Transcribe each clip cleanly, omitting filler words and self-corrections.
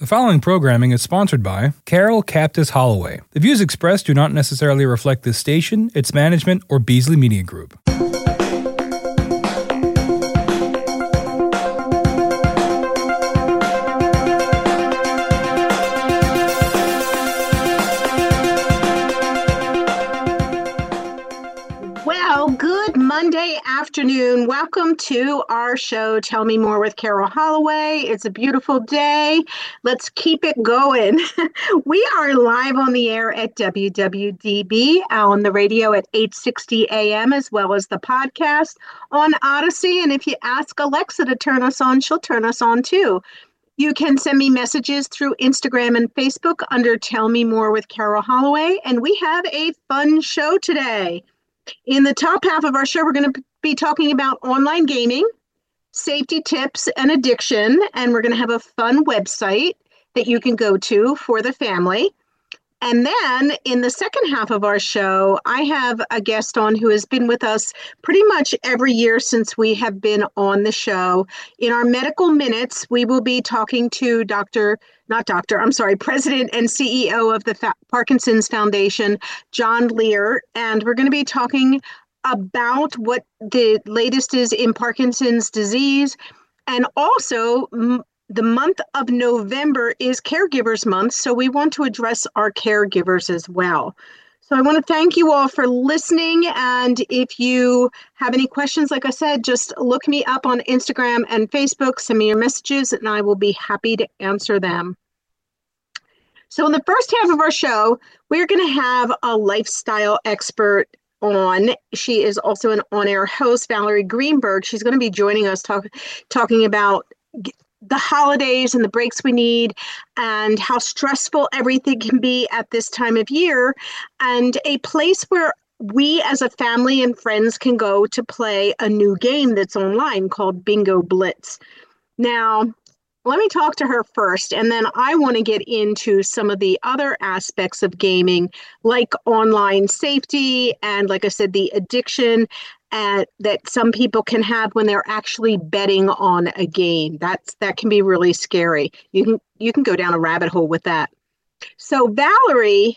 The following programming is sponsored by Carol Cactus Holloway. The views expressed do not necessarily reflect this station, its management, or Beasley Media Group. Well, good Monday afternoon. Welcome to our show, Tell Me More with Carol Holloway. It's a beautiful day. Let's keep it going. We are live on the air at WWDB, on the radio at 8:60 a.m., as well as the podcast on Odyssey. And if you ask Alexa to turn us on, she'll turn us on too. You can send me messages through Instagram and Facebook under Tell Me More with Carol Holloway. And we have a fun show today. In the top half of our show, we're going to be talking about online gaming, safety tips, and addiction. And we're going to have a fun website that you can go to for the family. And then in the second half of our show, I have a guest on who has been with us pretty much every year since we have been on the show. In our medical minutes, we will be talking to President and CEO of the Parkinson's Foundation, John Lear. And we're going to be talking about what the latest is in Parkinson's disease. And also, the month of November is Caregivers Month, so we want to address our caregivers as well. So I want to thank you all for listening, and if you have any questions, like I said, just look me up on Instagram and Facebook, send me your messages, and I will be happy to answer them. So in the first half of our show, we're going to have a lifestyle expert on. She is also an on-air host, Valerie Greenberg. She's going to be joining us talking about the holidays and the breaks we need and how stressful everything can be at this time of year, and a place where we as a family and friends can go to play a new game that's online called Bingo Blitz. Now, let me talk to her first, and then I want to get into some of the other aspects of gaming, like online safety and, like I said, the addiction that some people can have when they're actually betting on a game. That can be really scary. You can go down a rabbit hole with that. So Valerie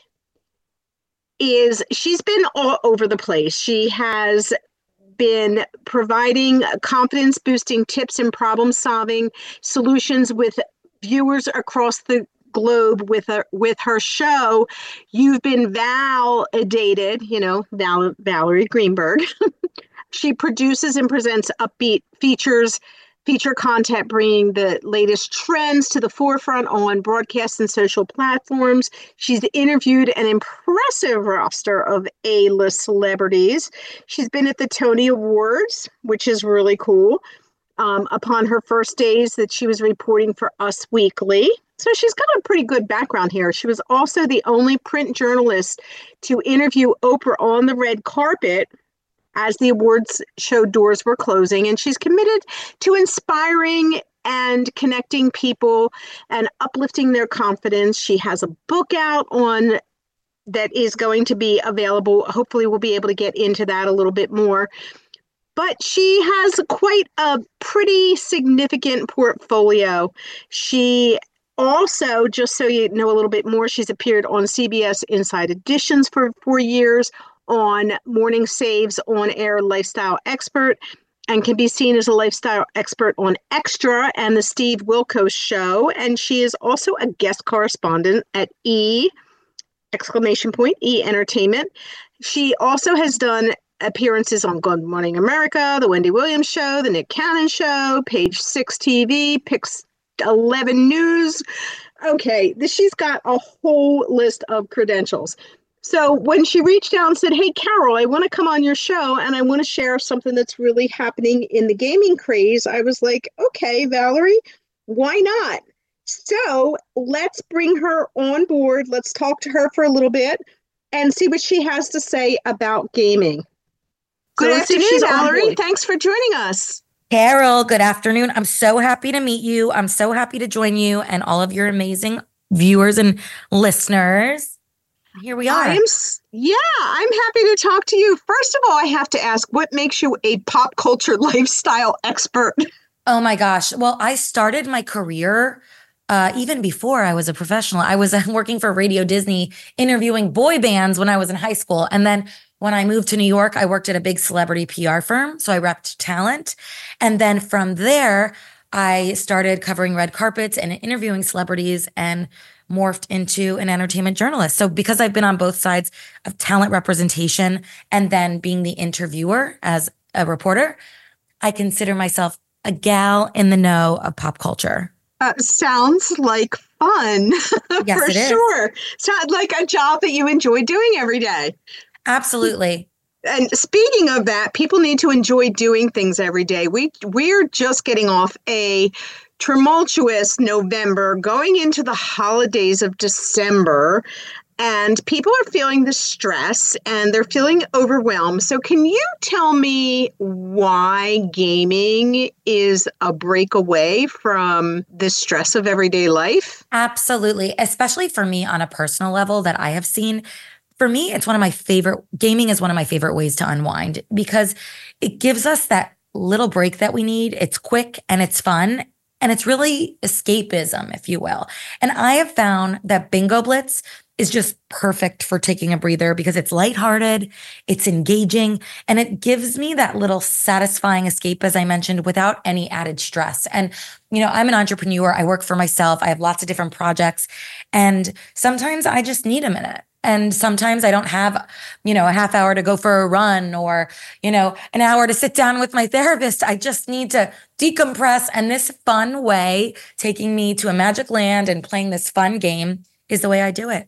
she's been all over the place. She has been providing confidence-boosting tips and problem-solving solutions with viewers across the globe with her show. You've been validated, Valerie Greenberg. She produces and presents upbeat feature content, bringing the latest trends to the forefront on broadcast and social platforms. She's interviewed an impressive roster of A-list celebrities. She's been at the Tony Awards, which is really cool, upon her first days that she was reporting for Us Weekly. So she's got a pretty good background here. She was also the only print journalist to interview Oprah on the red carpet as the awards show doors were closing. And she's committed to inspiring and connecting people and uplifting their confidence. She has a book out that is going to be available. Hopefully we'll be able to get into that a little bit more. But she has quite a pretty significant portfolio. She also, just so you know a little bit more, she's appeared on CBS Inside Editions for 4 years, on Morning Save's on-air lifestyle expert, and can be seen as a lifestyle expert on Extra and the Steve Wilkos Show. And she is also a guest correspondent at E! Entertainment. She also has done appearances on Good Morning America, The Wendy Williams Show, The Nick Cannon Show, Page 6 TV, Pix 11 News. Okay, she's got a whole list of credentials. So when she reached out and said, "Hey, Carol, I want to come on your show and I want to share something that's really happening in the gaming craze," I was like, okay, Valerie, why not? So let's bring her on board. Let's talk to her for a little bit and see what she has to say about gaming. Good afternoon, Valerie. Thanks for joining us. Carol, good afternoon. I'm so happy to meet you. I'm so happy to join you and all of your amazing viewers and listeners. Here we are. I'm happy to talk to you. First of all, I have to ask, what makes you a pop culture lifestyle expert? Oh my gosh. Well, I started my career even before I was a professional. I was working for Radio Disney, interviewing boy bands when I was in high school. And then when I moved to New York, I worked at a big celebrity PR firm. So I repped talent. And then from there, I started covering red carpets and interviewing celebrities and morphed into an entertainment journalist. So because I've been on both sides of talent representation and then being the interviewer as a reporter, I consider myself a gal in the know of pop culture. Sounds like fun. Yes, for sure. Sounds like a job that you enjoy doing every day. Absolutely. And speaking of that, people need to enjoy doing things every day. We're just getting off a tumultuous November, going into the holidays of December, and people are feeling the stress and they're feeling overwhelmed. So can you tell me why gaming is a break away from the stress of everyday life? Absolutely. Especially for me on a personal level that I have seen. For me, gaming is one of my favorite ways to unwind because it gives us that little break that we need. It's quick and it's fun. And it's really escapism, if you will. And I have found that Bingo Blitz is just perfect for taking a breather because it's lighthearted, it's engaging, and it gives me that little satisfying escape, as I mentioned, without any added stress. And, I'm an entrepreneur. I work for myself. I have lots of different projects. And sometimes I just need a minute. And sometimes I don't have, a half hour to go for a run or, an hour to sit down with my therapist. I just need to decompress. And this fun way, taking me to a magic land and playing this fun game is the way I do it.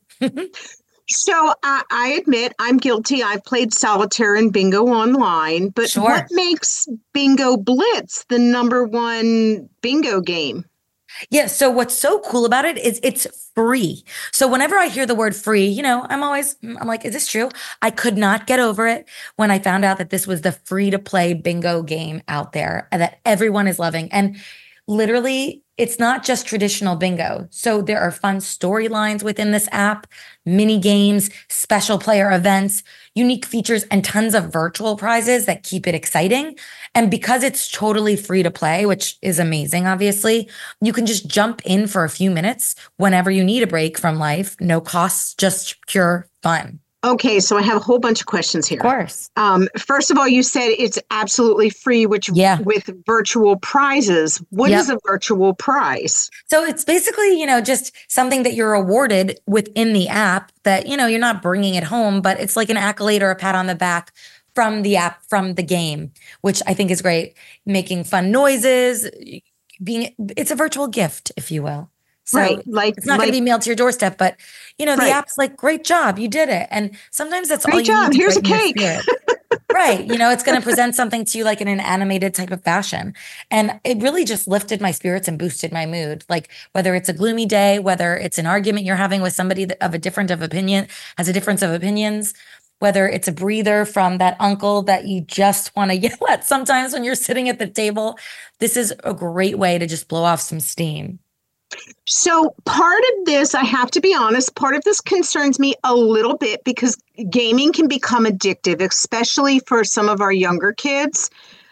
So I admit I'm guilty. I've played solitaire and bingo online, but Sure. What makes Bingo Blitz the number one bingo game? Yeah. So what's so cool about it is it's free. So whenever I hear the word free, I'm like, is this true? I could not get over it when I found out that this was the free to play bingo game out there that everyone is loving. And literally, it's not just traditional bingo. So there are fun storylines within this app, mini games, special player events, unique features, and tons of virtual prizes that keep it exciting. And because it's totally free to play, which is amazing, obviously, you can just jump in for a few minutes whenever you need a break from life. No costs, just pure fun. Okay, so I have a whole bunch of questions here. Of course. First of all, you said it's absolutely free, with virtual prizes. What is a virtual prize? So it's basically, just something that you're awarded within the app that, you're not bringing it home, but it's like an accolade or a pat on the back from the app, from the game, which I think is great. Making fun noises, it's a virtual gift, if you will. So it's not going to be mailed to your doorstep, but the app's like, great job, you did it. And sometimes that's all you need. Here's a cake. Right. It's going to present something to you like in an animated type of fashion. And it really just lifted my spirits and boosted my mood. Like whether it's a gloomy day, whether it's an argument you're having with somebody has a difference of opinions, whether it's a breather from that uncle that you just want to yell at sometimes when you're sitting at the table. This is a great way to just blow off some steam. So part of this, I have to be honest, part of this concerns me a little bit because gaming can become addictive, especially for some of our younger kids.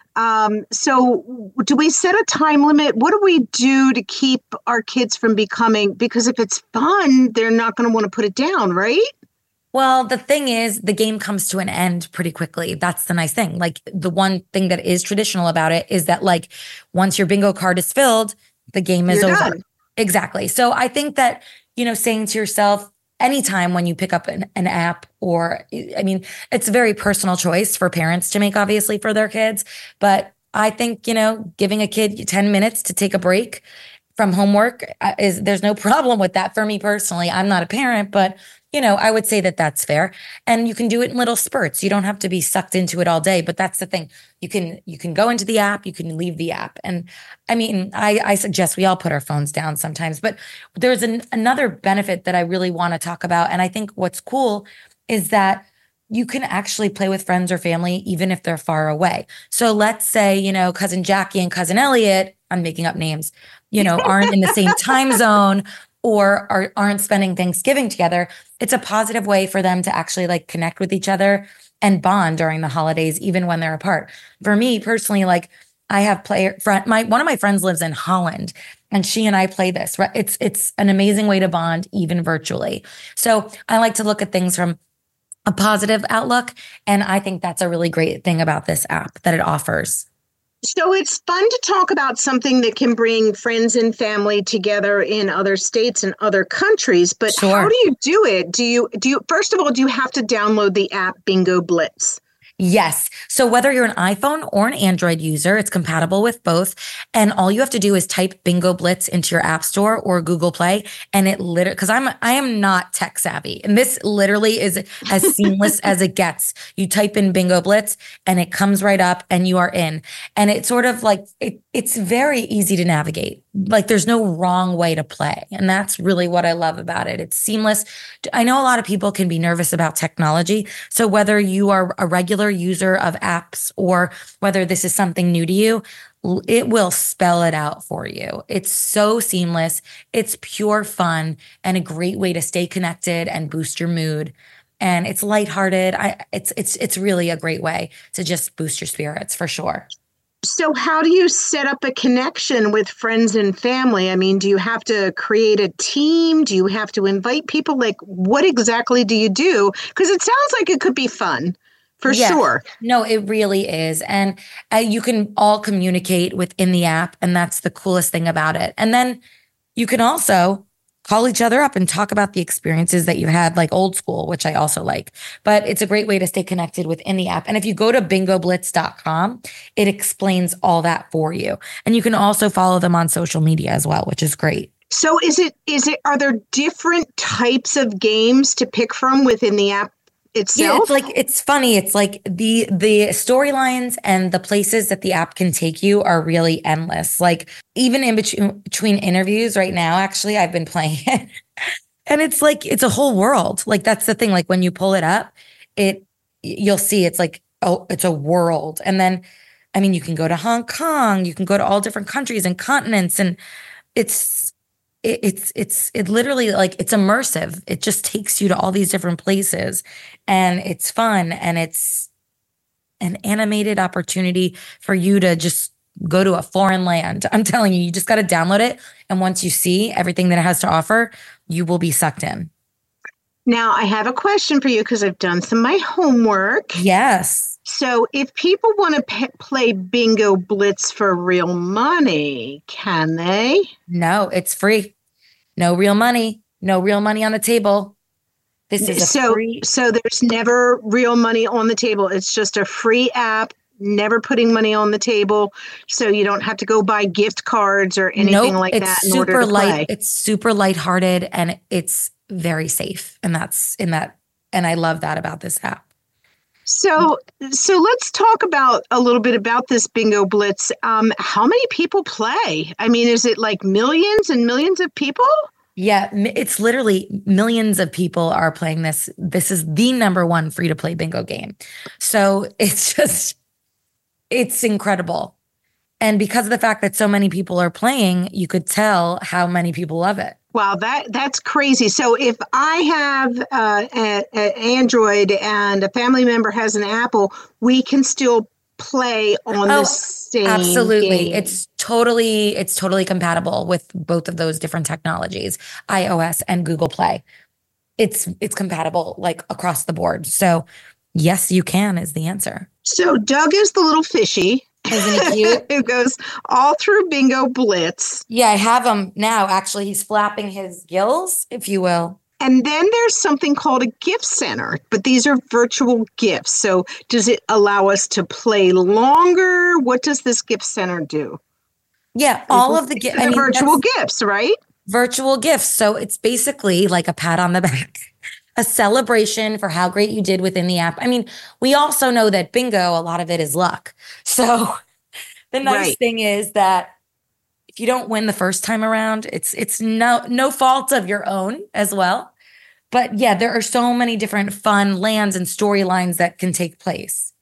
So do we set a time limit? What do we do to keep our kids from because if it's fun, they're not going to want to put it down, right? Well, the thing is, the game comes to an end pretty quickly. That's the nice thing. Like the one thing that is traditional about it is that like once your bingo card is filled, the game is over. Done. Exactly. So I think that, saying to yourself, anytime when you pick up an app it's a very personal choice for parents to make, obviously, for their kids. But I think, giving a kid 10 minutes to take a break from homework there's no problem with that for me personally. I'm not a parent, but I would say that that's fair. And you can do it in little spurts. You don't have to be sucked into it all day, but that's the thing. You can go into the app, you can leave the app. And I suggest we all put our phones down sometimes, but there's another benefit that I really want to talk about. And I think what's cool is that you can actually play with friends or family, even if they're far away. So let's say, cousin Jackie and cousin Elliot, I'm making up names, aren't in the same time zone or aren't spending Thanksgiving together. It's a positive way for them to actually like connect with each other and bond during the holidays, even when they're apart. For me personally, like I have one of my friends lives in Holland And she and I play this, right? It's an amazing way to bond, even virtually. So I like to look at things from a positive outlook. And I think that's a really great thing about this app that it offers. So it's fun to talk about something that can bring friends and family together in other states and other countries. But Sure. How do you do it? Do you first of all, do you have to download the app Bingo Blitz? Yes. So whether you're an iPhone or an Android user, it's compatible with both. And all you have to do is type Bingo Blitz into your App Store or Google Play. And it literally, because I am not tech savvy. And this literally is as seamless as it gets. You type in Bingo Blitz and it comes right up and you are in. And it's sort of like, it's very easy to navigate. Like there's no wrong way to play. And that's really what I love about it. It's seamless. I know a lot of people can be nervous about technology. So whether you are a regular user of apps or whether this is something new to you, it will spell it out for you. It's so seamless. It's pure fun and a great way to stay connected and boost your mood. And it's lighthearted. It's really a great way to just boost your spirits for sure. So how do you set up a connection with friends and family? I mean, do you have to create a team? Do you have to invite people? Like, what exactly do you do? Because it sounds like it could be fun. For sure. No, it really is. And you can all communicate within the app. And that's the coolest thing about it. And then you can also call each other up and talk about the experiences that you had, like old school, which I also like. But it's a great way to stay connected within the app. And if you go to bingoblitz.com, it explains all that for you. And you can also follow them on social media as well, which is great. So are there different types of games to pick from within the app itself? Yeah, it's funny. It's like the storylines and the places that the app can take you are really endless. Like even in between interviews right now, actually, I've been playing it. And it's like, it's a whole world. Like that's the thing. Like when you pull it up, you'll see it's like, oh, it's a world. And then, I mean, you can go to Hong Kong, you can go to all different countries and continents, and it's literally like it's immersive. It just takes you to all these different places and it's fun and it's an animated opportunity for you to just go to a foreign land. I'm telling you, you just got to download it. And once you see everything that it has to offer, you will be sucked in. Now, I have a question for you because I've done some of my homework. Yes. So if people want to play Bingo Blitz for real money, can they? No, it's free. No real money. No real money on the table. This is free. So there's never real money on the table. It's just a free app, never putting money on the table. So you don't have to go buy gift cards or anything like that in order to play. It's super lighthearted and it's very safe. And and I love that about this app. So let's talk about a little bit about this Bingo Blitz. How many people play? I mean, is it like millions and millions of people? Yeah, it's literally millions of people are playing this. This is the number one free to play bingo game. So it's incredible. And because of the fact that so many people are playing, you could tell how many people love it. Wow, that's crazy. So if I have an Android and a family member has an Apple, we can still play on the same absolutely game. It's totally compatible with both of those different technologies, iOS and Google Play. It's compatible like across the board. So yes, you can is the answer. So Doug is the little fishy. Isn't he cute? Who goes all through Bingo Blitz. Yeah, I have him now. Actually, he's flapping his gills, if you will. And then there's something called a gift center, but these are virtual gifts. So does it allow us to play longer? What does this gift center do? Yeah, all of the gifts. Virtual gifts, right? Virtual gifts. So it's basically like a pat on the back, a celebration for how great you did within the app. I mean, we also know that bingo, a lot of it is luck. So the nice thing is that if you don't win the first time around, it's no fault of your own as well. But yeah, there are so many different fun lands and storylines that can take place.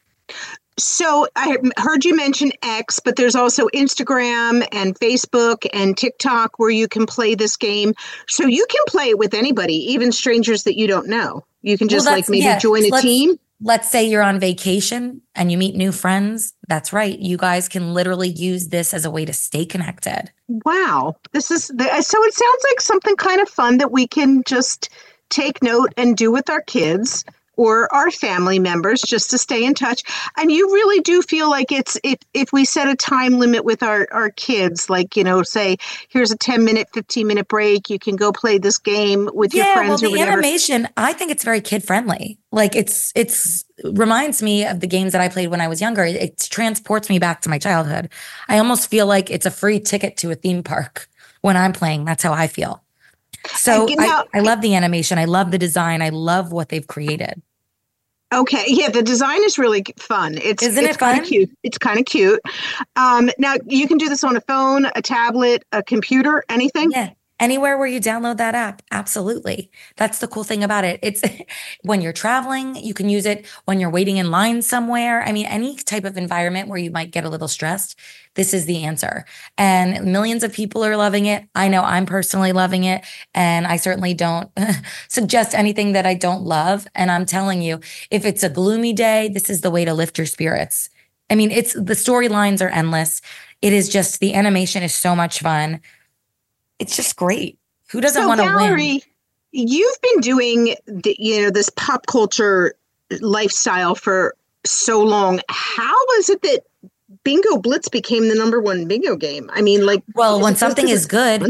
So I heard you mention X, but there's also Instagram and Facebook and TikTok where you can play this game. So you can play it with anybody, even strangers that you don't know. You can just maybe join a team. let's say you're on vacation and you meet new friends. That's right. You guys can literally use this as a way to stay connected. Wow. So it sounds like something kind of fun that we can just take note and do with our kids or our family members just to stay in touch. And you really do feel like it's if we set a time limit with our kids, like, say, here's a 10-minute, 15-minute break, you can go play this game with your friends or whatever. Animation, I think it's very kid friendly. Like it's reminds me of the games that I played when I was younger. It transports me back to my childhood. I almost feel like it's a free ticket to a theme park when I'm playing. That's how I feel. So I love the animation. I love the design. I love what they've created. Okay. Yeah. The design is really fun. Isn't it fun? Kind of cute. It's kind of cute. Now you can do this on a phone, a tablet, a computer, anything. Yeah. Anywhere where you download that app. Absolutely. That's the cool thing about it. It's when you're traveling, you can use it when you're waiting in line somewhere. I mean, any type of environment where you might get a little stressed, this is the answer. And millions of people are loving it. I know I'm personally loving it. And I certainly don't suggest anything that I don't love. And I'm telling you, if it's a gloomy day, this is the way to lift your spirits. I mean, the storylines are endless. It is just, the animation is so much fun. It's just great. Who doesn't want to win? Valerie, you've been doing this pop culture lifestyle for so long. How is it that Bingo Blitz became the number one bingo game? I mean, when something is good,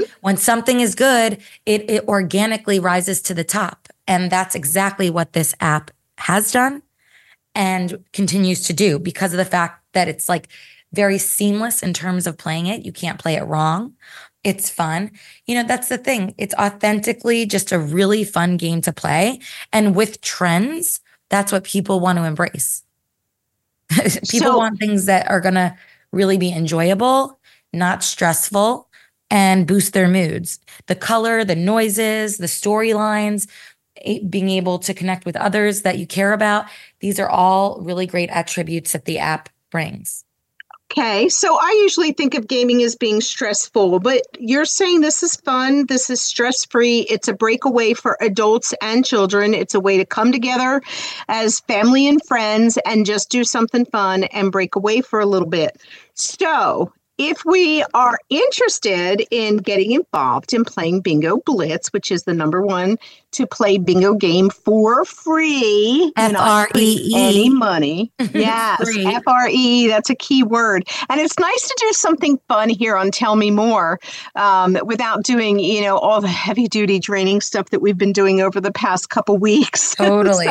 it organically rises to the top. And that's exactly what this app has done and continues to do, because of the fact that it's like very seamless in terms of playing it. You can't play it wrong. It's fun. That's the thing. It's authentically just a really fun game to play. And with trends, that's what people want to embrace. People want things that are going to really be enjoyable, not stressful, and boost their moods. The color, the noises, the storylines, being able to connect with others that you care about. These are all really great attributes that the app brings. Okay, so I usually think of gaming as being stressful, but you're saying this is fun, this is stress-free, it's a breakaway for adults and children. It's a way to come together as family and friends and just do something fun and break away for a little bit. So if we are interested in getting involved in playing Bingo Blitz, which is the number one to play bingo game for free, F-R-E-E. Any money. Yes, F-R-E, that's a key word. And it's nice to do something fun here on Tell Me More without doing, all the heavy duty draining stuff that we've been doing over the past couple weeks. Totally.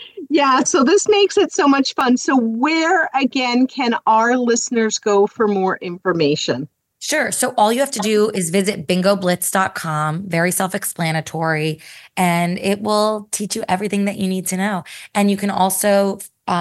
So this makes it so much fun. So where, again, can our listeners go for more information? Sure. So all you have to do is visit bingoblitz.com, very self-explanatory, and it will teach you everything that you need to know. And you can also,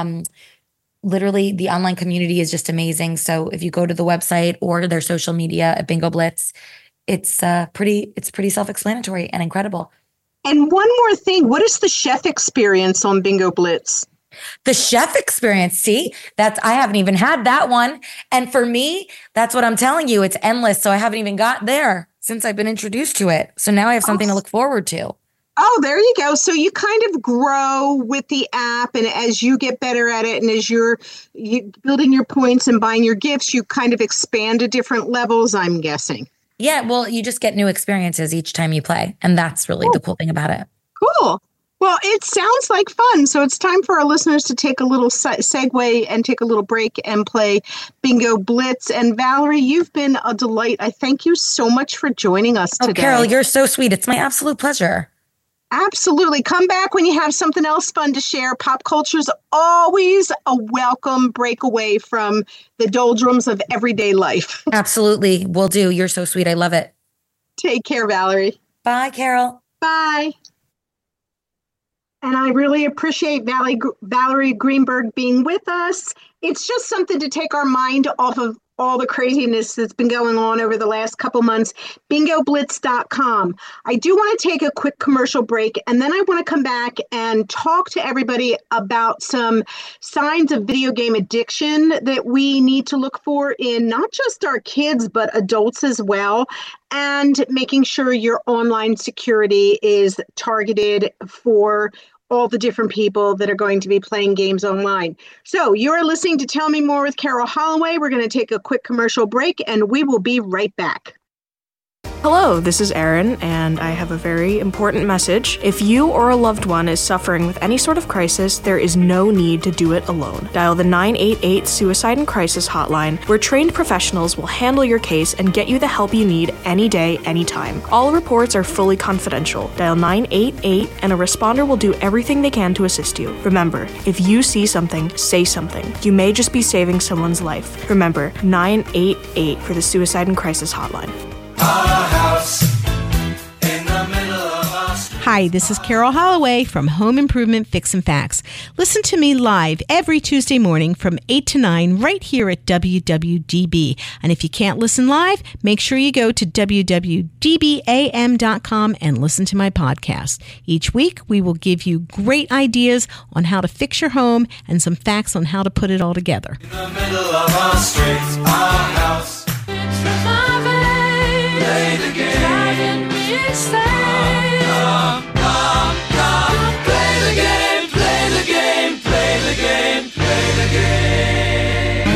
literally, the online community is just amazing. So if you go to the website or their social media at Bingo Blitz, it's pretty self-explanatory and incredible. And one more thing, what is the chef experience on Bingo Blitz? The chef experience, see, I haven't even had that one. And for me, that's what I'm telling you. It's endless. So I haven't even got there since I've been introduced to it. So now I have something to look forward to. Oh, there you go. So you kind of grow with the app, and as you get better at it, and as you're building your points and buying your gifts, you kind of expand to different levels, I'm guessing. Yeah, well, you just get new experiences each time you play. And that's really the cool thing about it. Cool. Well, it sounds like fun. So it's time for our listeners to take a little segue and take a little break and play Bingo Blitz. And Valerie, you've been a delight. I thank you so much for joining us today. Carol, you're so sweet. It's my absolute pleasure. Absolutely. Come back when you have something else fun to share. Pop culture is always a welcome breakaway from the doldrums of everyday life. Absolutely. Will do. You're so sweet. I love it. Take care, Valerie. Bye, Carol. Bye. And I really appreciate Valerie Greenberg being with us. It's just something to take our mind off of all the craziness that's been going on over the last couple months. BingoBlitz.com. I do want to take a quick commercial break, and then I want to come back and talk to everybody about some signs of video game addiction that we need to look for in not just our kids, but adults as well, and making sure your online security is targeted for all the different people that are going to be playing games online. So you're listening to Tell Me More with Carol Holloway. We're going to take a quick commercial break, and we will be right back. Hello, this is Erin, and I have a very important message. If you or a loved one is suffering with any sort of crisis, there is no need to do it alone. Dial the 988 Suicide and Crisis Hotline, where trained professionals will handle your case and get you the help you need any day, anytime. All reports are fully confidential. Dial 988 and a responder will do everything they can to assist you. Remember, if you see something, say something. You may just be saving someone's life. Remember, 988 for the Suicide and Crisis Hotline. Hi, this is Carol Holloway from Home Improvement Fix and Facts. Listen to me live every Tuesday morning from 8 to 9 right here at WWDB. And if you can't listen live, make sure you go to www.dbam.com and listen to my podcast. Each week, we will give you great ideas on how to fix your home and some facts on how to put it all together. In the middle of our streets, our house. Play the game. Driving me insane. Come, play the game, play the game, play the game, play the game.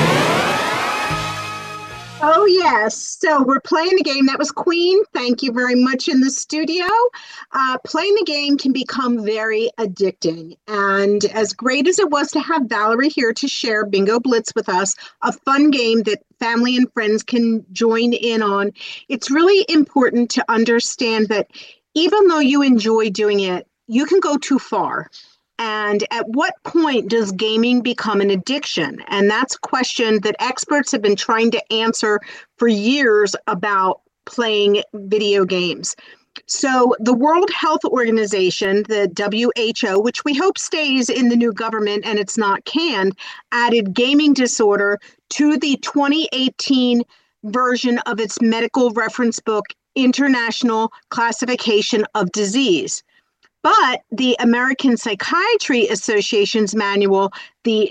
Oh, yes. So we're playing the game. That was Queen. Thank you very much in the studio. Playing the game can become very addicting. And as great as it was to have Valerie here to share Bingo Blitz with us, a fun game that family and friends can join in on, it's really important to understand that even though you enjoy doing it, you can go too far. And at what point does gaming become an addiction? And that's a question that experts have been trying to answer for years about playing video games. So the World Health Organization, the WHO, which we hope stays in the new government and it's not canned, added gaming disorder to the 2018 version of its medical reference book, International Classification of Disease. But the American Psychiatry Association's manual, the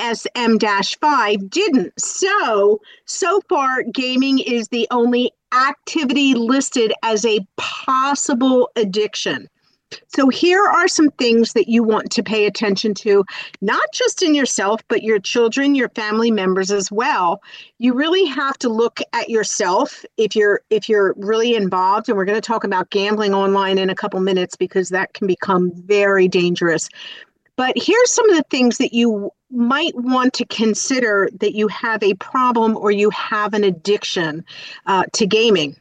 DSM-5, didn't. So far, gaming is the only activity listed as a possible addiction. So here are some things that you want to pay attention to, not just in yourself, but your children, your family members as well. You really have to look at yourself if you're really involved. And we're going to talk about gambling online in a couple minutes because that can become very dangerous. But here's some of the things that you might want to consider that you have a problem or you have an addiction to gaming.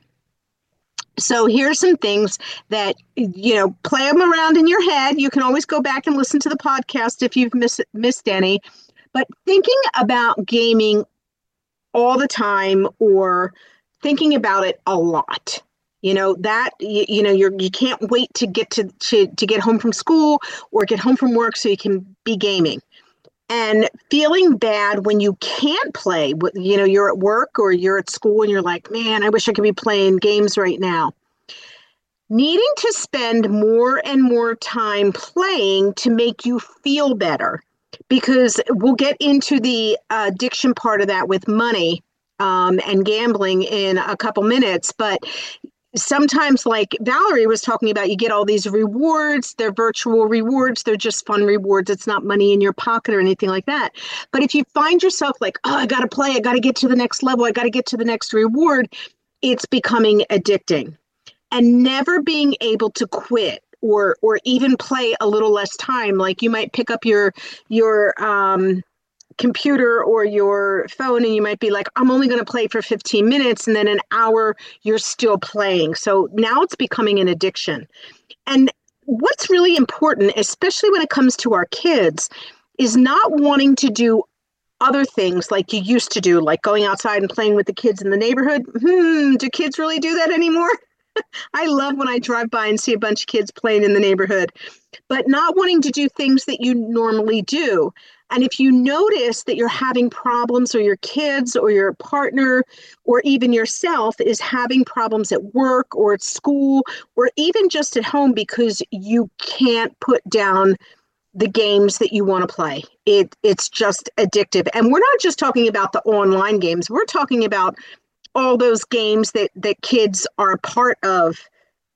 So here's some things that, play them around in your head. You can always go back and listen to the podcast if you've missed any. But thinking about gaming all the time or thinking about it a lot, you can't wait to get to get home from school or get home from work so you can be gaming. And feeling bad when you can't play, you're at work or you're at school and you're like, man, I wish I could be playing games right now. Needing to spend more and more time playing to make you feel better, because we'll get into the addiction part of that with money and gambling in a couple minutes. But sometimes, like Valerie was talking about, you get all these rewards. They're virtual rewards. They're just fun rewards. It's not money in your pocket or anything like that. But if you find yourself like, oh, I got to play, I got to get to the next level, I got to get to the next reward, it's becoming addicting. And never being able to quit or even play a little less time. Like you might pick up your computer or your phone and you might be like, I'm only going to play for 15 minutes, and then an hour you're still playing. So now it's becoming an addiction. And what's really important, especially when it comes to our kids, is not wanting to do other things like you used to do, like going outside and playing with the kids in the neighborhood. Do kids really do that anymore? I love when I drive by and see a bunch of kids playing in the neighborhood, but not wanting to do things that you normally do. And if you notice that you're having problems, or your kids or your partner or even yourself is having problems at work or at school or even just at home because you can't put down the games that you want to play, it's just addictive. And we're not just talking about the online games. We're talking about all those games that kids are a part of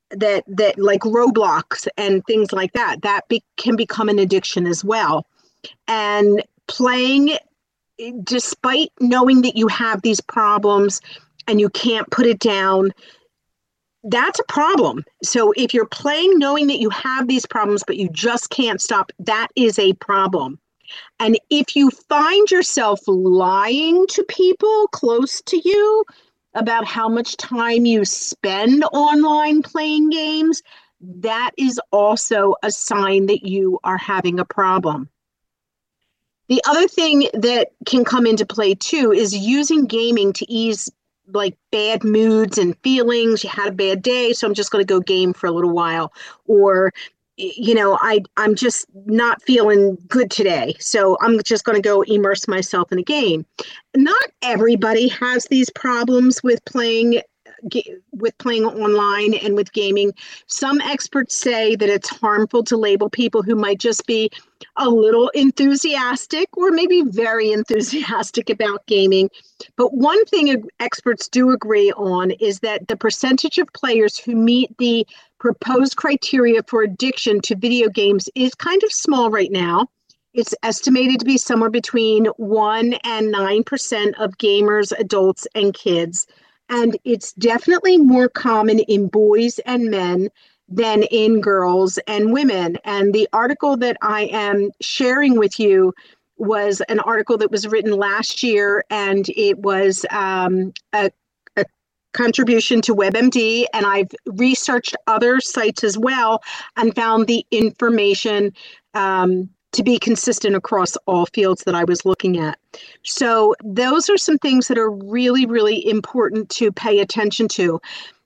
that like Roblox and things like that, can become an addiction as well. And playing, despite knowing that you have these problems and you can't put it down, that's a problem. So if you're playing knowing that you have these problems, but you just can't stop, that is a problem. And if you find yourself lying to people close to you about how much time you spend online playing games, that is also a sign that you are having a problem. The other thing that can come into play too is using gaming to ease like bad moods and feelings. You had a bad day, so I'm just going to go game for a little while. Or, I'm just not feeling good today, so I'm just going to go immerse myself in a game. Not everybody has these problems with playing online and with gaming. Some experts say that it's harmful to label people who might just be a little enthusiastic or maybe very enthusiastic about gaming. But one thing experts do agree on is that the percentage of players who meet the proposed criteria for addiction to video games is kind of small right now. It's estimated to be somewhere between 1 and 9% of gamers, adults, and kids. And it's definitely more common in boys and men than in girls and women. And the article that I am sharing with you was an article that was written last year, and it was a contribution to WebMD. And I've researched other sites as well and found the information to be consistent across all fields that I was looking at. So those are some things that are really, really important to pay attention to.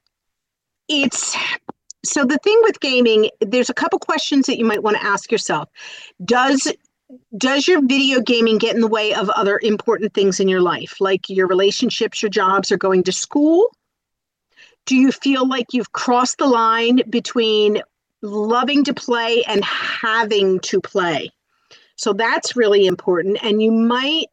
So the thing with gaming, there's a couple questions that you might want to ask yourself. Does your video gaming get in the way of other important things in your life, like your relationships, your jobs, or going to school? Do you feel like you've crossed the line between loving to play and having to play? So that's really important. And you might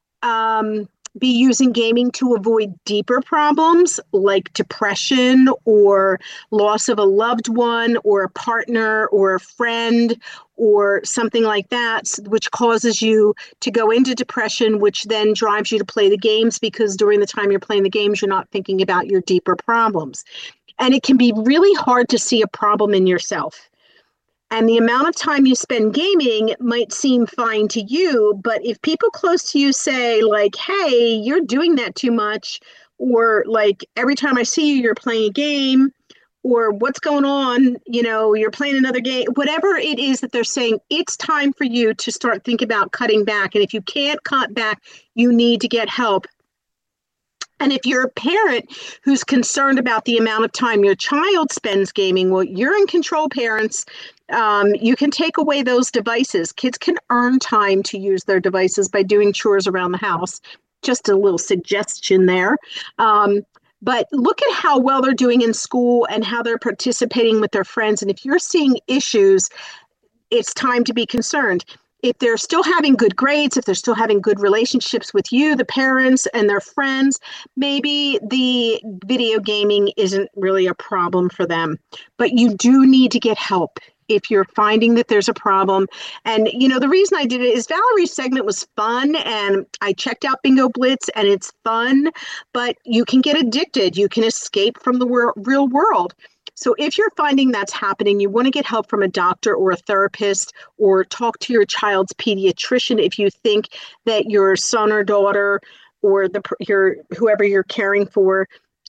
be using gaming to avoid deeper problems like depression or loss of a loved one or a partner or a friend or something like that, which causes you to go into depression, which then drives you to play the games, because during the time you're playing the games, you're not thinking about your deeper problems. And it can be really hard to see a problem in yourself. And the amount of time you spend gaming might seem fine to you, but if people close to you say like, hey, you're doing that too much, or like every time I see you, you're playing a game, or what's going on, you're playing another game, whatever it is that they're saying, it's time for you to start thinking about cutting back. And if you can't cut back, you need to get help. And if you're a parent who's concerned about the amount of time your child spends gaming, well, you're in control, parents. You can take away those devices. Kids can earn time to use their devices by doing chores around the house. Just a little suggestion there. But look at how well they're doing in school and how they're participating with their friends. And if you're seeing issues, it's time to be concerned. If they're still having good grades, if they're still having good relationships with you, the parents and their friends, maybe the video gaming isn't really a problem for them. But you do need to get help if you're finding that there's a problem. And, the reason I did it is Valerie's segment was fun, and I checked out Bingo Blitz, and it's fun, but you can get addicted. You can escape from the real world. So if you're finding that's happening, you want to get help from a doctor or a therapist, or talk to your child's pediatrician if you think that your son or daughter or whoever you're caring for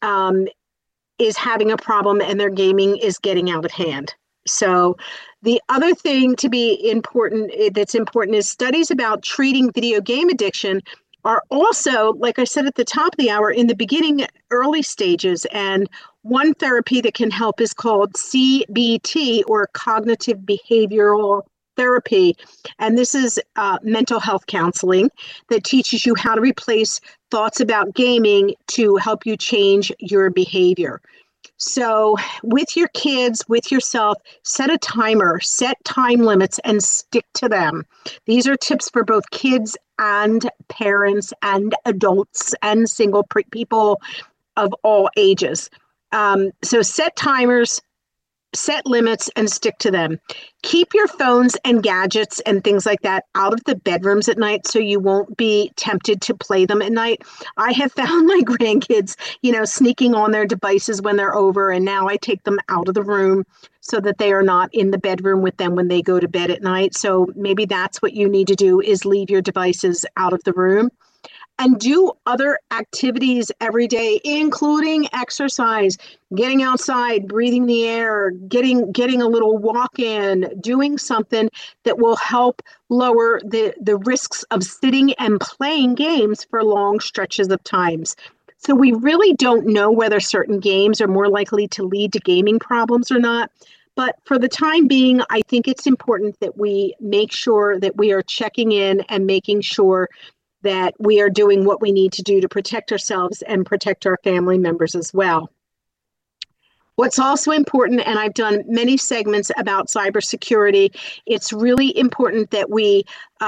is having a problem and their gaming is getting out of hand. So the other thing that's important is studies about treating video game addiction are also, like I said at the top of the hour, in the beginning, early stages. And one therapy that can help is called CBT, or cognitive behavioral therapy. And this is mental health counseling that teaches you how to replace thoughts about gaming to help you change your behavior. So with your kids, with yourself, set a timer, set time limits, and stick to them. These are tips for both kids and parents and adults and single people of all ages. So set timers, set limits and stick to them. Keep your phones and gadgets and things like that out of the bedrooms at night so you won't be tempted to play them at night. I have found my grandkids, sneaking on their devices when they're over, and now I take them out of the room so that they are not in the bedroom with them when they go to bed at night. So maybe that's what you need to do, is leave your devices out of the room. And do other activities every day, including exercise, getting outside, breathing the air, getting a little walk in, doing something that will help lower the risks of sitting and playing games for long stretches of times. So we really don't know whether certain games are more likely to lead to gaming problems or not. But for the time being, I think it's important that we make sure that we are checking in and making sure that we are doing what we need to do to protect ourselves and protect our family members as well. What's also important, and I've done many segments about cybersecurity, it's really important that we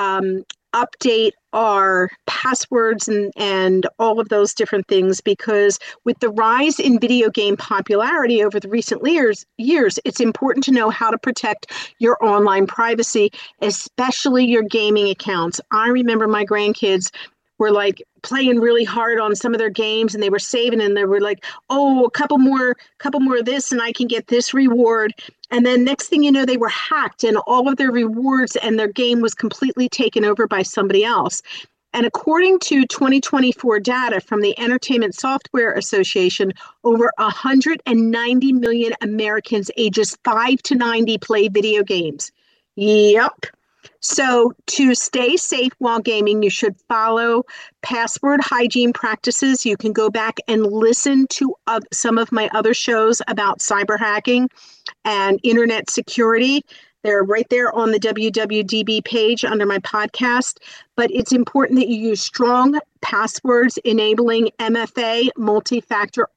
update our passwords and all of those different things, because with the rise in video game popularity over the recent years, it's important to know how to protect your online privacy, especially your gaming accounts. I remember my grandkids were like playing really hard on some of their games, and they were saving, and they were like, oh, a couple more of this and I can get this reward. And then next thing you know, they were hacked, and all of their rewards and their game was completely taken over by somebody else. And according to 2024 data from the Entertainment Software Association, over 190 million Americans ages 5 to 90 play video games. Yep. So to stay safe while gaming, you should follow password hygiene practices. You can go back and listen to some of my other shows about cyber hacking and internet security. They're right there on the WWDB page under my podcast. But it's important that you use strong passwords enabling MFA, multi-factor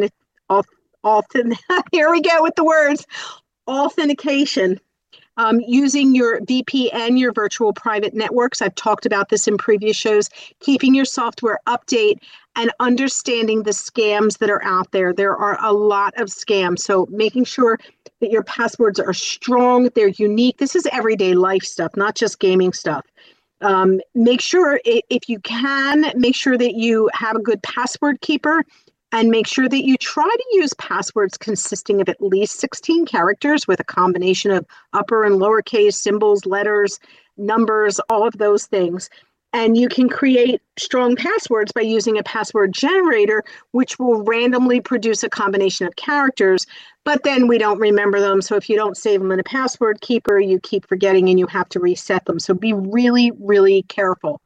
here we go with the words, authentication. Using your VPN, your virtual private networks. I've talked about this in previous shows. Keeping your software update and understanding the scams that are out there. There are a lot of scams. So making sure that your passwords are strong, they're unique. This is everyday life stuff, not just gaming stuff. Make sure, if you can, make sure that you have a good password keeper. And make sure that you try to use passwords consisting of at least 16 characters with a combination of upper and lowercase symbols, letters, numbers, all of those things. And you can create strong passwords by using a password generator, which will randomly produce a combination of characters, but then we don't remember them. So if you don't save them in a password keeper, you keep forgetting and you have to reset them. So be really, really careful.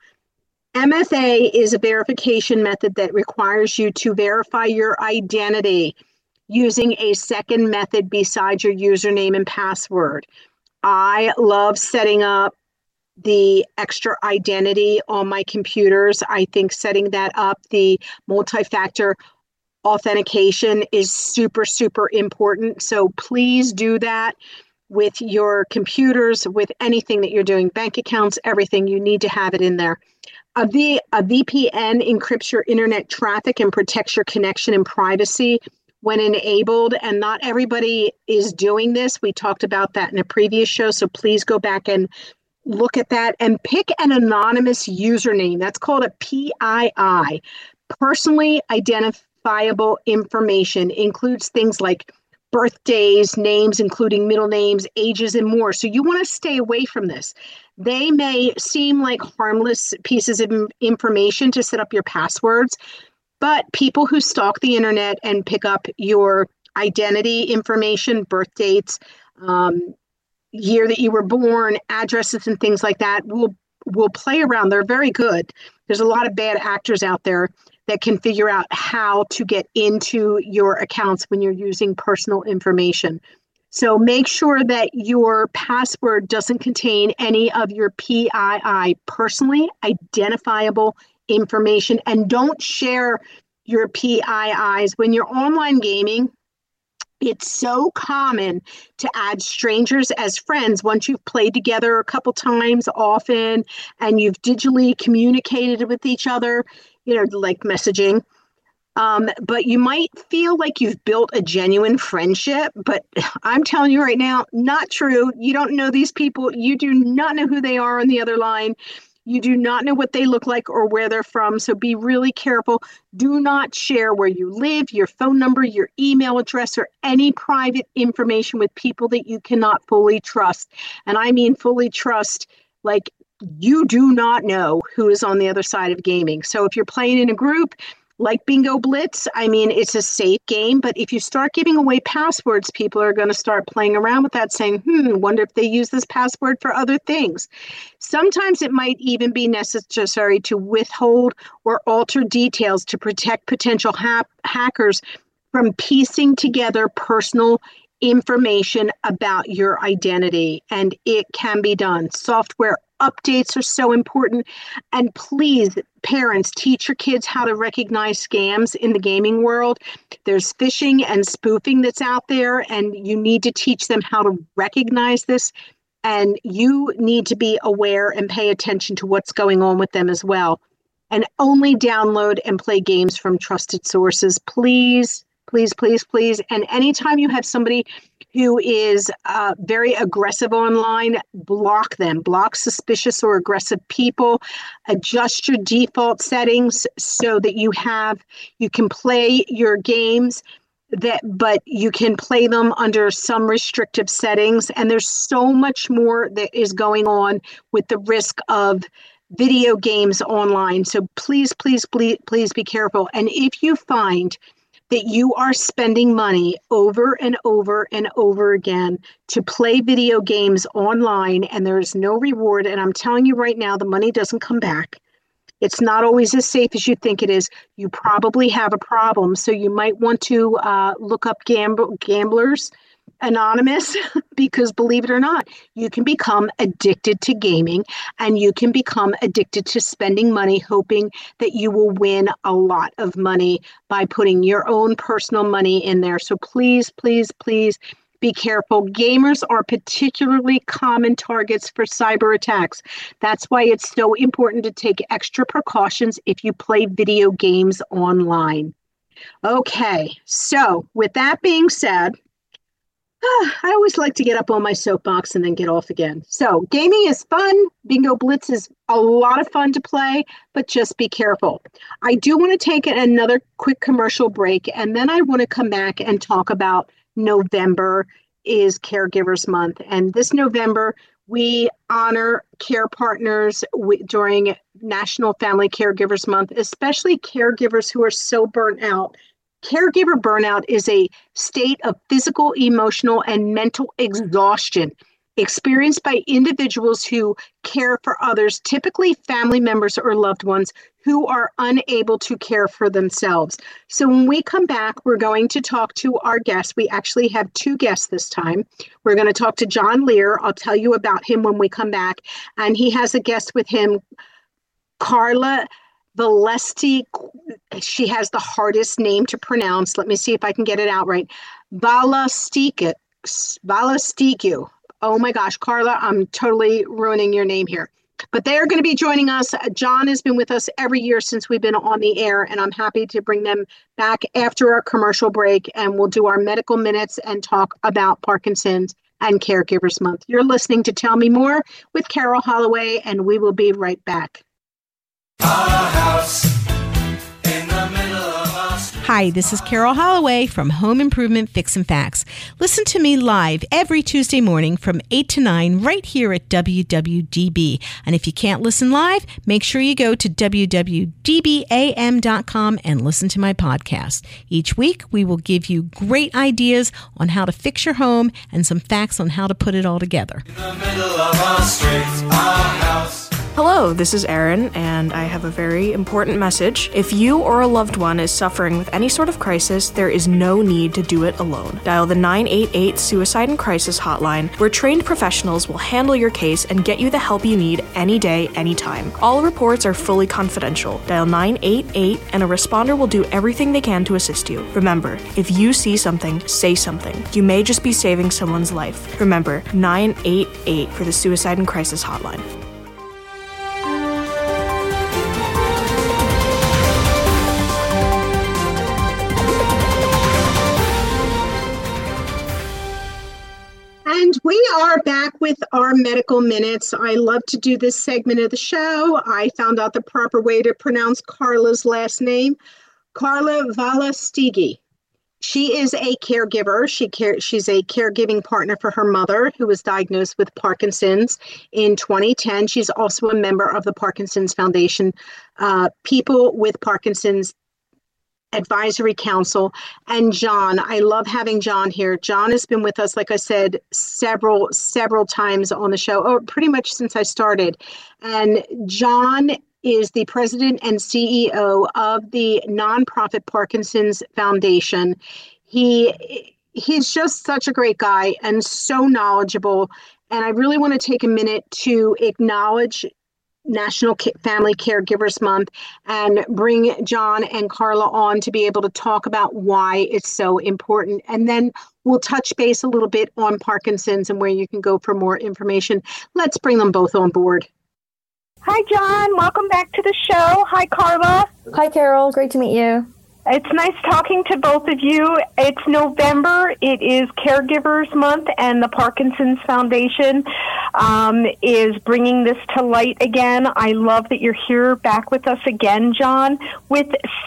MFA is a verification method that requires you to verify your identity using a second method besides your username and password. I love setting up the extra identity on my computers. I think setting that up, the multi-factor authentication, is super, super important. So please do that with your computers, with anything that you're doing, bank accounts, everything. You need to have it in there. A VPN encrypts your internet traffic and protects your connection and privacy when enabled. And not everybody is doing this. We talked about that in a previous show. So please go back and look at that and pick an anonymous username. That's called a PII. Personally identifiable information includes things like birthdays, names, including middle names, ages, and more. So you want to stay away from this. They may seem like harmless pieces of information to set up your passwords, but people who stalk the internet and pick up your identity information, birth dates, year that you were born, addresses, and things like that will play around. They're very good. There's a lot of bad actors out there that can figure out how to get into your accounts when you're using personal information. So make sure that your password doesn't contain any of your PII, personally identifiable information, and don't share your PIIs. When you're online gaming, it's so common to add strangers as friends once you've played together a couple times often and you've digitally communicated with each other, like messaging. But you might feel like you've built a genuine friendship, but I'm telling you right now, not true. You don't know these people. You do not know who they are on the other line. You do not know what they look like or where they're from. So be really careful. Do not share where you live, your phone number, your email address, or any private information with people that you cannot fully trust. And I mean fully trust, like you do not know who is on the other side of gaming. So if you're playing in a group, like Bingo Blitz, I mean, it's a safe game, but if you start giving away passwords, people are going to start playing around with that saying, wonder if they use this password for other things. Sometimes it might even be necessary to withhold or alter details to protect potential hackers from piecing together personal information about your identity, and it can be done. Software updates are so important. And please, parents, teach your kids how to recognize scams in the gaming world. There's phishing and spoofing that's out there, and you need to teach them how to recognize this. And you need to be aware and pay attention to what's going on with them as well. And only download and play games from trusted sources. Please, please, please, please. And anytime you have somebody who is very aggressive online, block them. Block suspicious or aggressive people. Adjust your default settings so that you can play your games, but you can play them under some restrictive settings. And there's so much more that is going on with the risk of video games online. So please, please, please, please be careful. And if you find that you are spending money over and over and over again to play video games online and there's no reward, and I'm telling you right now, the money doesn't come back. It's not always as safe as you think it is. You probably have a problem. So you might want to look up Gamblers Anonymous, because believe it or not, you can become addicted to gaming and you can become addicted to spending money, hoping that you will win a lot of money by putting your own personal money in there. So please, please, please be careful. Gamers are particularly common targets for cyber attacks. That's why it's so important to take extra precautions if you play video games online. Okay, so with that being said, I always like to get up on my soapbox and then get off again. So gaming is fun. Bingo Blitz is a lot of fun to play, but just be careful. I do want to take another quick commercial break, and then I want to come back and talk about November is Caregivers Month. And this November, we honor care partners during National Family Caregivers Month, especially caregivers who are so burnt out. Caregiver burnout is a state of physical, emotional, and mental exhaustion experienced by individuals who care for others, typically family members or loved ones who are unable to care for themselves. So when we come back, we're going to talk to our guests. We actually have two guests this time. We're going to talk to John Lear. I'll tell you about him when we come back. And he has a guest with him, Carla Valesti. She has the hardest name to pronounce. Let me see if I can get it out right. Valastiku. Oh my gosh, Carla, I'm totally ruining your name here. But they are going to be joining us. John has been with us every year since we've been on the air, and I'm happy to bring them back after our commercial break, and we'll do our medical minutes and talk about Parkinson's and Caregivers Month. You're listening to Tell Me More with Carol Holloway, and we will be right back. Our house in the middle of us. Hi, this is Carol Holloway from Home Improvement Fix and Facts. Listen to me live every Tuesday morning from 8 to 9 right here at WWDB. And if you can't listen live, make sure you go to www.dbam.com and listen to my podcast. Each week, we will give you great ideas on how to fix your home and some facts on how to put it all together. In the middle of our streets, our house. Hello, this is Erin, and I have a very important message. If you or a loved one is suffering with any sort of crisis, there is no need to do it alone. Dial the 988 Suicide and Crisis Hotline, where trained professionals will handle your case and get you the help you need any day, anytime. All reports are fully confidential. Dial 988 and a responder will do everything they can to assist you. Remember, if you see something, say something. You may just be saving someone's life. Remember, 988 for the Suicide and Crisis Hotline. And we are back with our medical minutes. I love to do this segment of the show. I found out the proper way to pronounce Carla's last name, Carla Valastigi. She is a caregiver. She's a caregiving partner for her mother, who was diagnosed with Parkinson's in 2010. She's also a member of the Parkinson's Foundation, People with Parkinson's Advisory Council. And John, I love having John here. John has been with us, like I said, several times on the show, or pretty much since I started. And John is the president and CEO of the nonprofit Parkinson's Foundation. He's just such a great guy and so knowledgeable. And I really want to take a minute to acknowledge National Family Caregivers Month and bring John and Carla on to be able to talk about why it's so important. And then we'll touch base a little bit on Parkinson's and where you can go for more information. Let's bring them both on board. Hi, John. Welcome back to the show. Hi, Carla. Hi, Carol. Great to meet you. It's nice talking to both of you. It's November. It is Caregivers Month, and the Parkinson's Foundation is bringing this to light again. I love that you're here back with us again, John. With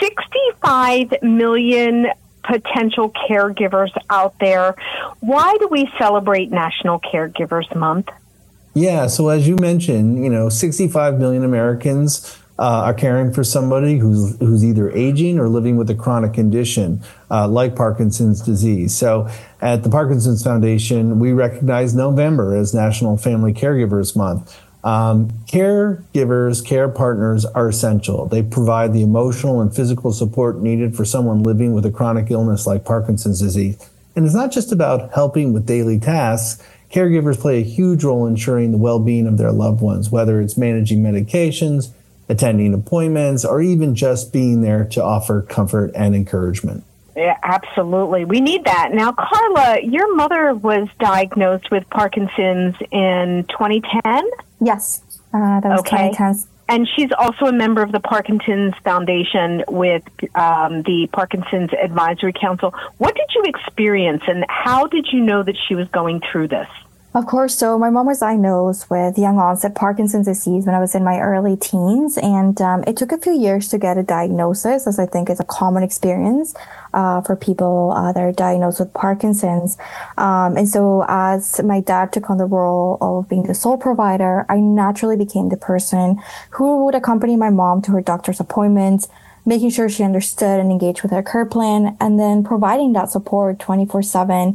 65 million potential caregivers out there, why do we celebrate National Caregivers Month? Yeah, so as you mentioned, 65 million Americans are caring for somebody who's either aging or living with a chronic condition like Parkinson's disease. So at the Parkinson's Foundation, we recognize November as National Family Caregivers Month. Caregivers, care partners are essential. They provide the emotional and physical support needed for someone living with a chronic illness like Parkinson's disease. And it's not just about helping with daily tasks. Caregivers play a huge role in ensuring the well-being of their loved ones, whether it's managing medications, attending appointments, or even just being there to offer comfort and encouragement. Yeah, absolutely. We need that. Now, Carla, your mother was diagnosed with Parkinson's in 2010? Yes, that was 2010. And she's also a member of the Parkinson's Foundation with the Parkinson's Advisory Council. What did you experience, and how did you know that she was going through this? Of course. So my mom was diagnosed with young onset Parkinson's disease when I was in my early teens. And it took a few years to get a diagnosis, as I think is a common experience for people that are diagnosed with Parkinson's. And so as my dad took on the role of being the sole provider, I naturally became the person who would accompany my mom to her doctor's appointments, making sure she understood and engaged with her care plan, and then providing that support 24/7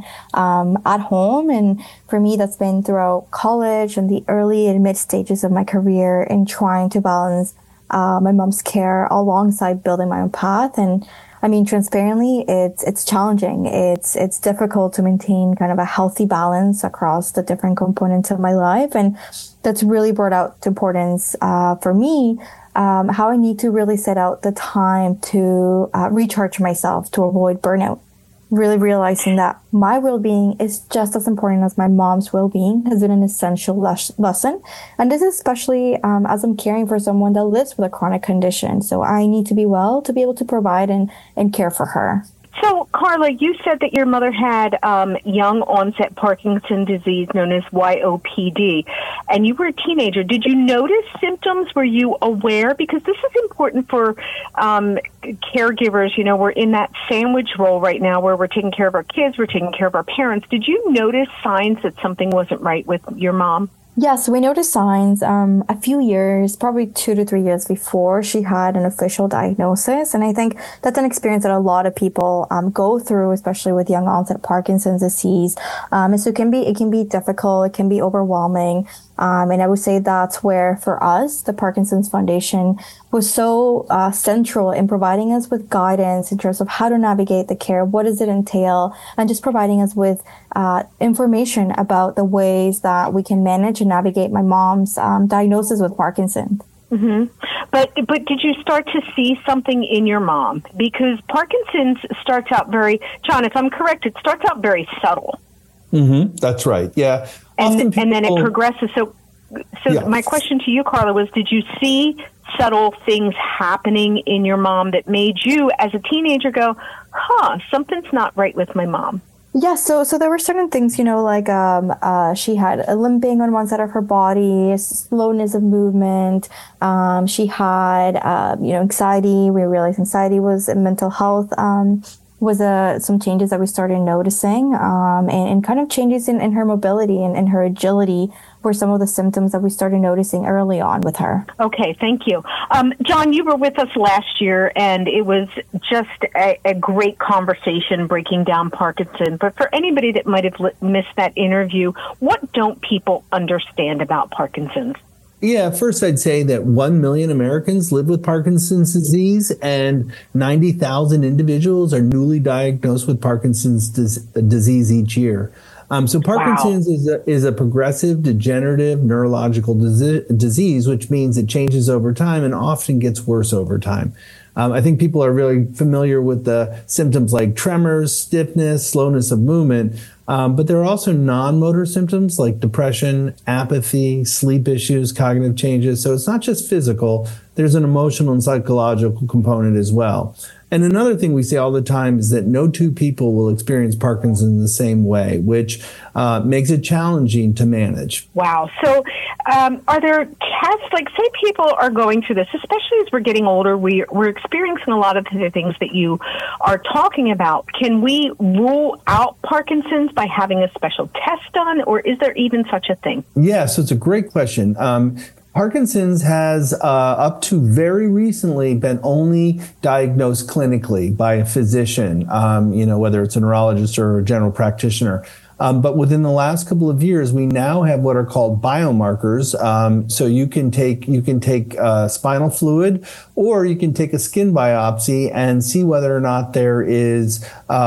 at home. And for me, that's been throughout college and the early and mid stages of my career in trying to balance my mom's care alongside building my own path. And I mean, transparently, it's challenging. It's difficult to maintain kind of a healthy balance across the different components of my life. And that's really brought out the importance for me, how I need to really set out the time to recharge myself to avoid burnout. Really realizing that my well-being is just as important as my mom's well-being has been an essential lesson. And this is especially as I'm caring for someone that lives with a chronic condition. So I need to be well to be able to provide and care for her. So, Carla, you said that your mother had young onset Parkinson's disease known as YOPD, and you were a teenager. Did you notice symptoms? Were you aware? Because this is important for caregivers. You know, we're in that sandwich role right now where we're taking care of our kids, we're taking care of our parents. Did you notice signs that something wasn't right with your mom? Yes, we noticed signs a few years, probably 2 to 3 years before she had an official diagnosis. And I think that's an experience that a lot of people go through, especially with young onset Parkinson's disease. And so it can be difficult. It can be overwhelming. And I would say that's where, for us, the Parkinson's Foundation was so central in providing us with guidance in terms of how to navigate the care, what does it entail, and just providing us with information about the ways that we can manage and navigate my mom's diagnosis with Parkinson's. Mm-hmm. But did you start to see something in your mom? Because Parkinson's starts out very, John, if I'm correct, it starts out very subtle. Mm-hmm. That's right. Yeah. And then it progresses. So yeah. My question to you, Carla, was did you see subtle things happening in your mom that made you, as a teenager, go, something's not right with my mom? Yeah, so there were certain things, like she had a limping on one side of her body, slowness of movement. She had anxiety. We realized anxiety was a mental health. Was some changes that we started noticing, and kind of changes in her mobility and her agility were some of the symptoms that we started noticing early on with her. Okay, thank you. John, you were with us last year, and it was just a great conversation breaking down Parkinson's. But for anybody that might have missed that interview, what don't people understand about Parkinson's? Yeah, first I'd say that 1 million Americans live with Parkinson's disease, and 90,000 individuals are newly diagnosed with Parkinson's disease each year. So Parkinson's is a progressive degenerative neurological disease, which means it changes over time and often gets worse over time. I think people are really familiar with the symptoms like tremors, stiffness, slowness of movement, but there are also non-motor symptoms like depression, apathy, sleep issues, cognitive changes. So it's not just physical, there's an emotional and psychological component as well. And another thing we say all the time is that no two people will experience Parkinson's the same way, which makes it challenging to manage. Wow. So are there tests, like say people are going through this, especially as we're getting older, we're experiencing a lot of the things that you are talking about. Can we rule out Parkinson's by having a special test done, or is there even such a thing? Yeah, so it's a great question. Parkinson's has, up to very recently, been only diagnosed clinically by a physician, whether it's a neurologist or a general practitioner. But within the last couple of years, we now have what are called biomarkers. So you can take spinal fluid, or you can take a skin biopsy and see whether or not there is,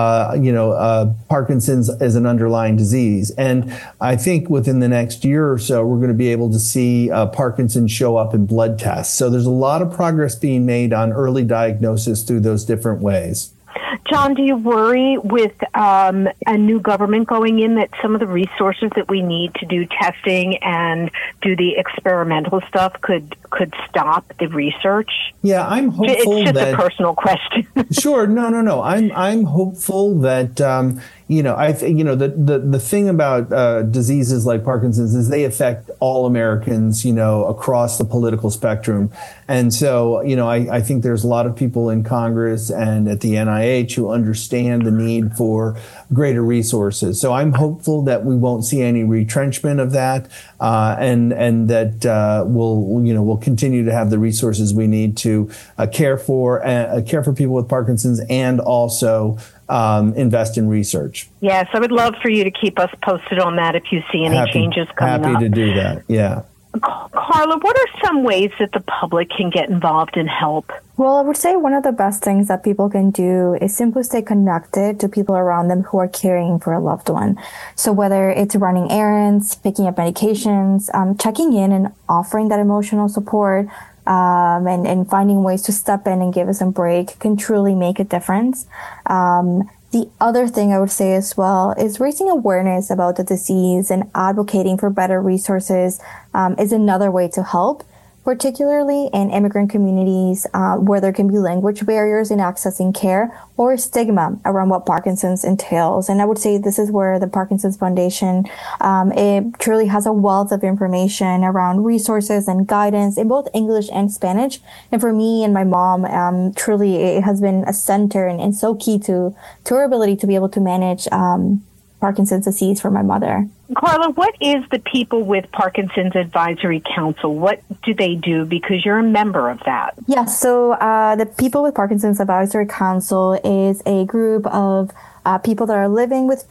Parkinson's as an underlying disease. And I think within the next year or so, we're going to be able to see Parkinson's show up in blood tests. So there's a lot of progress being made on early diagnosis through those different ways. John, do you worry with a new government going in that some of the resources that we need to do testing and do the experimental stuff could stop the research? Yeah, I'm hopeful. It's just a personal question. Sure, no. I'm hopeful that the thing about diseases like Parkinson's is they affect all Americans, across the political spectrum. And so, I think there's a lot of people in Congress and at the NIH who understand the need for greater resources. So I'm hopeful that we won't see any retrenchment of that, and that we'll continue to have the resources we need to care for people with Parkinson's, and also invest in research. Yes, I would love for you to keep us posted on that if you see any changes coming up. Happy to do that, yeah. Carla, what are some ways that the public can get involved and help? Well, I would say one of the best things that people can do is simply stay connected to people around them who are caring for a loved one. So whether it's running errands, picking up medications, checking in and offering that emotional support, and finding ways to step in and give us a break can truly make a difference. The other thing I would say as well is raising awareness about the disease and advocating for better resources is another way to help, particularly in immigrant communities where there can be language barriers in accessing care or stigma around what Parkinson's entails. And I would say this is where the Parkinson's Foundation, it truly has a wealth of information around resources and guidance in both English and Spanish. And for me and my mom, truly it has been a center and so key to our ability to be able to manage Parkinson's disease for my mother. Carla, what is the People with Parkinson's Advisory Council? What do they do? Because you're a member of that. Yes, so the People with Parkinson's Advisory Council is a group of people that are living with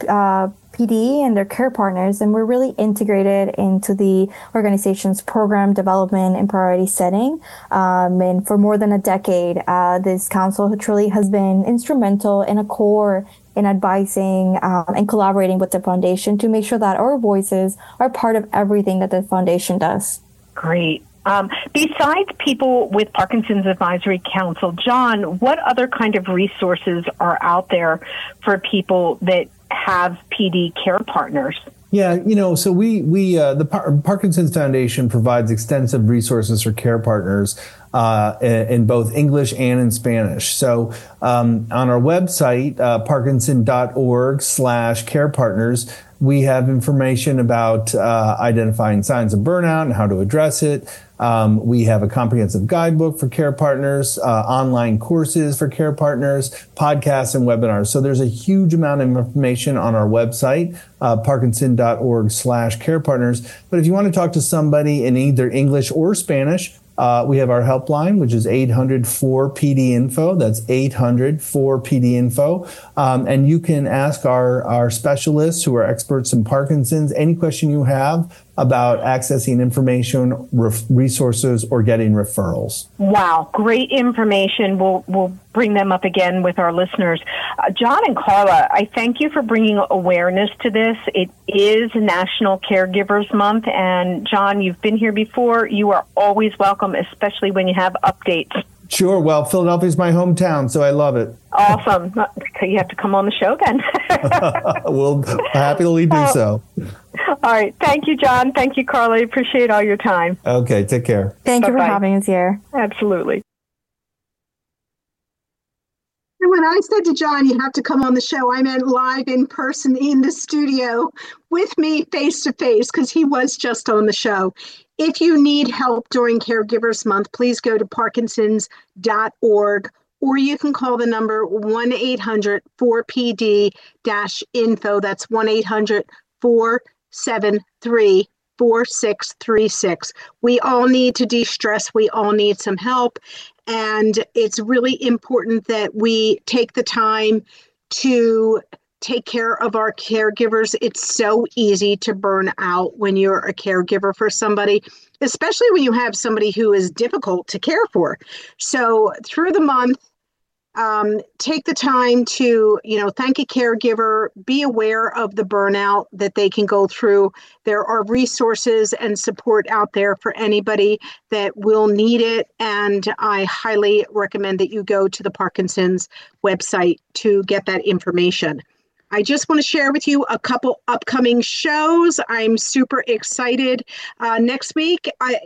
PD and their care partners, and we're really integrated into the organization's program development and priority setting. And for more than a decade, this council truly has been instrumental in a core in advising and collaborating with the foundation to make sure that our voices are part of everything that the foundation does. Great. Besides People with Parkinson's Advisory Council, John, what other kind of resources are out there for people that have PD care partners? Yeah, so the Parkinson's Foundation provides extensive resources for care partners. in both English and in Spanish. So on our website, parkinson.org/care partners, we have information about identifying signs of burnout and how to address it. We have a comprehensive guidebook for care partners, online courses for care partners, podcasts and webinars. So there's a huge amount of information on our website, parkinson.org/care partners. But if you want to talk to somebody in either English or Spanish, we have our helpline, which is 800-4PD-INFO. That's 800-4PD-INFO. And you can ask our specialists who are experts in Parkinson's any question you have about accessing information, resources, or getting referrals. Wow, great information. We'll bring them up again with our listeners. John and Carla, I thank you for bringing awareness to this. It is National Caregivers Month, and John, you've been here before. You are always welcome, especially when you have updates. Sure. Well, Philadelphia is my hometown, so I love it. Awesome. You have to come on the show then. We'll happily do so. All right. Thank you, John. Thank you, Carla. I appreciate all your time. Okay. Take care. Thank you for Bye-bye. having us here. Absolutely. And when I said to John, you have to come on the show, I meant live in person in the studio with me face to face, because he was just on the show. If you need help during Caregivers Month, please go to parkinsons.org, or you can call the number 1-800-4PD-INFO. That's 1-800-473-4636. We all need to de-stress. We all need some help. And it's really important that we take the time to take care of our caregivers. It's so easy to burn out when you're a caregiver for somebody, especially when you have somebody who is difficult to care for. So through the month, take the time to, thank a caregiver, be aware of the burnout that they can go through. There are resources and support out there for anybody that will need it. And I highly recommend that you go to the Parkinson's website to get that information. I just want to share with you a couple upcoming shows. I'm super excited. Next week,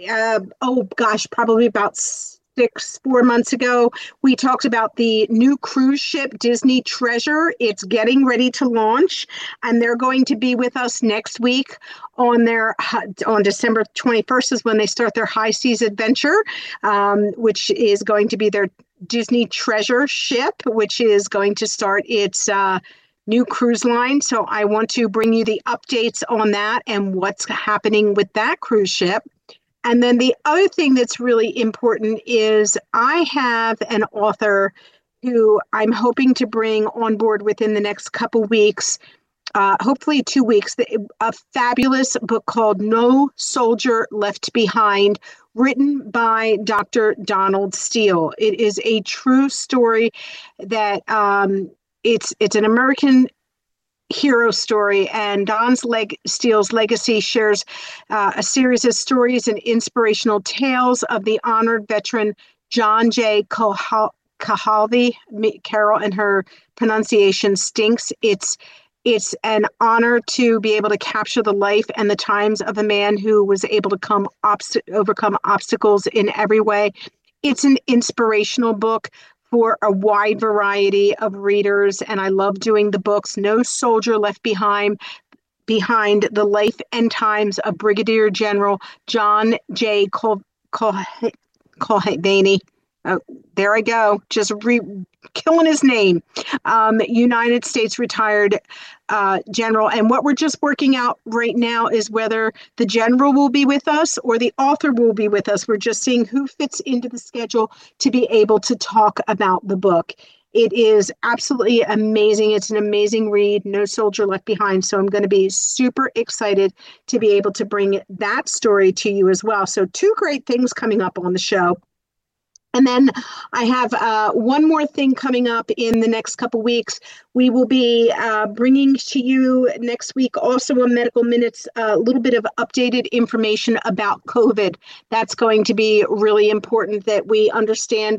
probably about 4 months ago, we talked about the new cruise ship, Disney Treasure. It's getting ready to launch, and they're going to be with us next week on December 21st is when they start their high seas adventure, which is going to be their Disney Treasure ship, which is going to start its new cruise line. So I want to bring you the updates on that and what's happening with that cruise ship. And then the other thing that's really important is I have an author who I'm hoping to bring on board within the next couple weeks, hopefully 2 weeks, a fabulous book called No Soldier Left Behind, written by Dr. Donald Steele. It is a true story that it's an American hero story, and Steele's legacy shares a series of stories and inspirational tales of the honored veteran John J. Cahalvi. Carol and her pronunciation stinks. It's an honor to be able to capture the life and the times of a man who was able to overcome obstacles in every way. It's an inspirational book for a wide variety of readers, and I love doing the books. No Soldier Left Behind, the life and times of Brigadier General John J. Cahalvi. There I go, just killing his name. United States retired general. And what we're just working out right now is whether the general will be with us or the author will be with us. We're just seeing who fits into the schedule to be able to talk about the book. It is absolutely amazing. It's an amazing read, No Soldier Left Behind. So I'm going to be super excited to be able to bring that story to you as well. So 2 great things coming up on the show. And then I have one more thing coming up in the next couple weeks. We will be bringing to you next week also a Medical Minutes, a little bit of updated information about COVID. That's going to be really important that we understand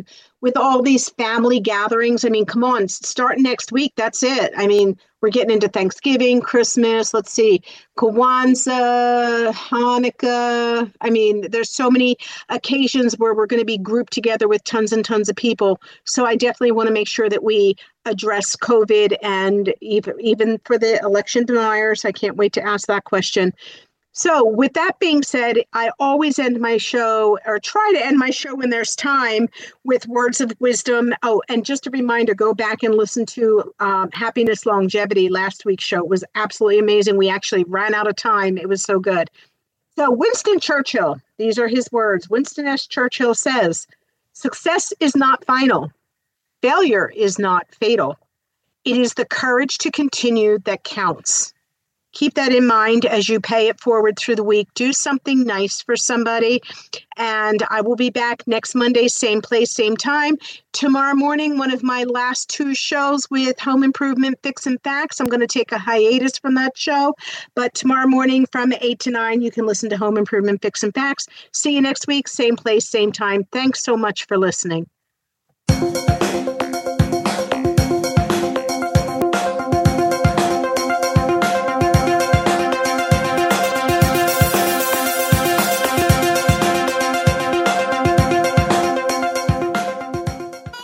with all these family gatherings. I mean, come on, start next week. That's it. I mean, we're getting into Thanksgiving, Christmas, let's see, Kwanzaa, Hanukkah. I mean, there's so many occasions where we're going to be grouped together with tons and tons of people. So I definitely want to make sure that we address COVID, and even for the election deniers, I can't wait to ask that question. So with that being said, I always end my show, or try to end my show when there's time, with words of wisdom. Oh, and just a reminder, go back and listen to Happiness Longevity, last week's show. It was absolutely amazing. We actually ran out of time. It was so good. So Winston Churchill, these are his words. Winston S. Churchill says, "Success is not final. Failure is not fatal. It is the courage to continue that counts." Keep that in mind as you pay it forward through the week. Do something nice for somebody. And I will be back next Monday, same place, same time. Tomorrow morning, one of my last 2 shows with Home Improvement Fix and Facts. I'm going to take a hiatus from that show. But tomorrow morning from 8 to 9, you can listen to Home Improvement Fix and Facts. See you next week, same place, same time. Thanks so much for listening.